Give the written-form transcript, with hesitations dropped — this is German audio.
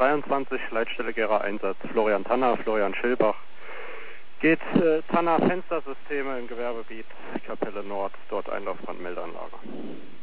22, Leitstelle Gera Einsatz, Florian Tanner, Florian Schilbach. Geht Tanner Fenstersysteme im Gewerbegebiet Kapelle Nord, dort Einlaufbrandmeldeanlage.